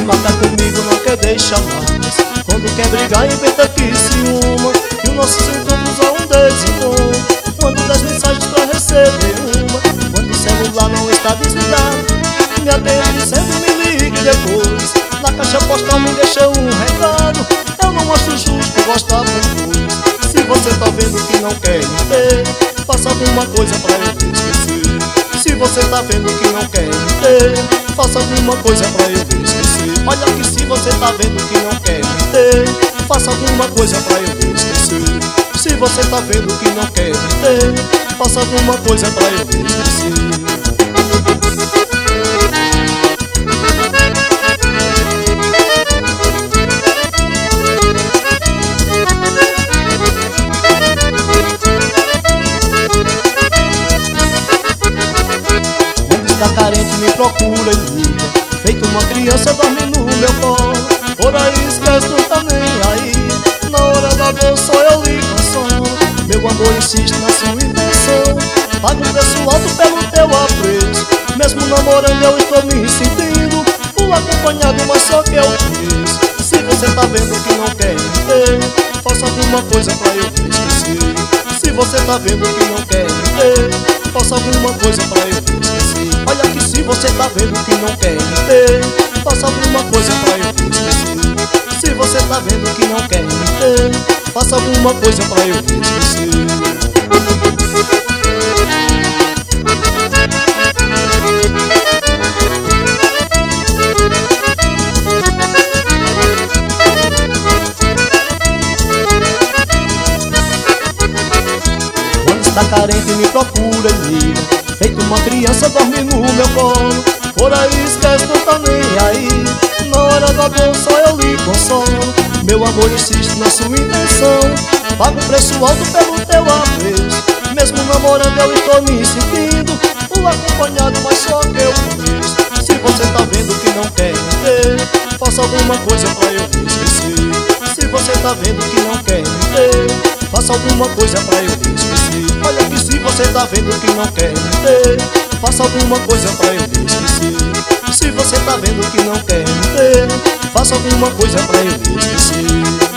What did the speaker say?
marca comigo, não quer deixar mais. Quando quer brigar, inventa que ciúma, e o nosso encontros é um desencontro. Mando 10 mensagens pra receber uma, quando o celular não está desligado, me atende dizendo me ligue depois. Na caixa postal me deixa um recado, eu não acho justo gostar depois. Se você tá vendo que não quer me ter, faça alguma coisa pra eu te esquecer. Se você tá vendo que não quer me ter, faça alguma coisa pra eu te esquecer. Olha que se você tá vendo que não quer me ter, faça alguma coisa pra eu te esquecer. Se você tá vendo que não quer me ter, faça alguma coisa pra eu te esquecer. Tá carente, me procura e liga, feito uma criança dorme no meu colo. Por aí esquece, não tá nem aí, na hora da dor só eu lhe consolo. Meu amor insiste na sua intenção, paga um preço alto pelo teu apreço. Mesmo namorando eu estou me sentindo o acompanhado, mas só que eu conheço. Se você tá vendo que não quer me ter, faça alguma coisa pra eu te esquecer. Se você tá vendo que não quer me ter, faça alguma coisa pra eu te esquecer. Olha que se você tá vendo que não quer me ter, faça alguma coisa pra eu te esquecer. Se você tá vendo que não quer me ter, faça alguma coisa pra eu te esquecer. Tá carente, me procura e liga, feito uma criança dorme no meu colo. Por aí esquece, não tá nem aí, na hora da dor só eu lhe consolo. Meu amor insiste na sua intenção, paga um preço alto pelo teu apreço. Mesmo namorando eu estou me sentindo o acompanhado, mas só que eu conheço. Se você tá vendo que não quer me ter, faça alguma coisa pra eu te esquecer. Se você tá vendo que não quer me ter, faça alguma coisa pra eu te esquecer. Olha que se você tá vendo que não quer me ter, faça alguma coisa pra eu te esquecer. Se você tá vendo que não quer me ter, faça alguma coisa pra eu te esquecer.